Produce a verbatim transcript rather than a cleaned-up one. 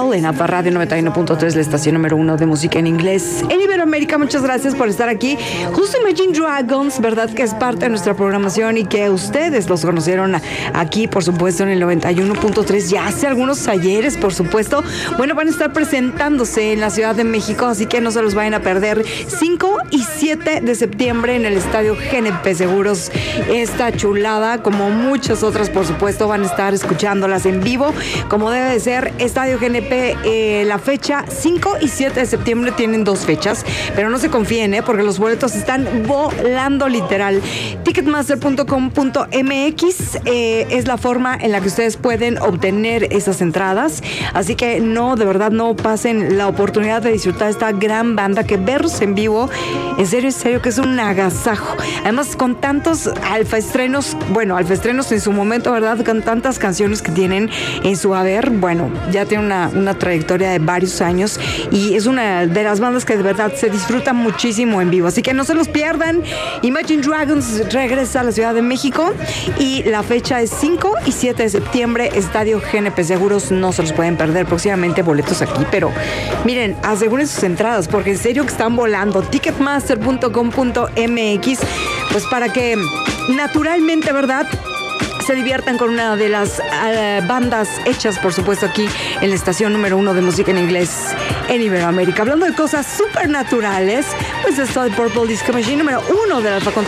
Girl en Alfa Radio noventa y uno punto tres, la estación número uno de música en inglés en Iberoamérica. Muchas gracias por estar aquí. Justo Imagine Dragons, ¿verdad? Que es parte de nuestra programación y que ustedes los conocieron aquí, por supuesto, en el noventa y uno punto tres. Ya hace algunos ayeres, por supuesto. Bueno, van a estar presentándose en la Ciudad de México, así que no se los vayan a perder. cinco y siete de septiembre en el Estadio G N P Seguros. Esta chulada, como muchas otras, por supuesto, van a estar escuchándolas en vivo, como debe de ser. Estadio G N P, eh, la fecha cinco y siete de septiembre tienen dos fechas, pero no se confíen, ¿eh? Porque los boletos están volando literal. Ticketmaster punto com punto m x eh, es la forma en la que ustedes pueden obtener esas entradas, así que no, de verdad, no pasen la oportunidad de disfrutar esta gran banda, que verlos en vivo, en serio, en serio, que es un agasajo. Además, con tantos alfa estrenos, bueno, alfa estrenos en su momento, ¿verdad? Con tantas canciones que tienen en su haber, bueno, ya tiene una, una trayectoria de varios años y es una de las bandas que de verdad se disfruta muchísimo en vivo, así que no se los pierdan. Imagine Dragons regresa a la Ciudad de México y la fecha es cinco y siete de septiembre, Estadio G N P Seguros. No se los pueden perder. Próximamente boletos aquí, pero miren, aseguren sus entradas porque en serio que están volando. Ticketmaster punto com punto m x, pues para que naturalmente, ¿verdad?, se diviertan con una de las uh, bandas hechas, por supuesto, aquí en la estación número uno de música en inglés en Iberoamérica. Hablando de cosas supernaturales, pues esto de Purple Disco Machine, número uno de la Alfa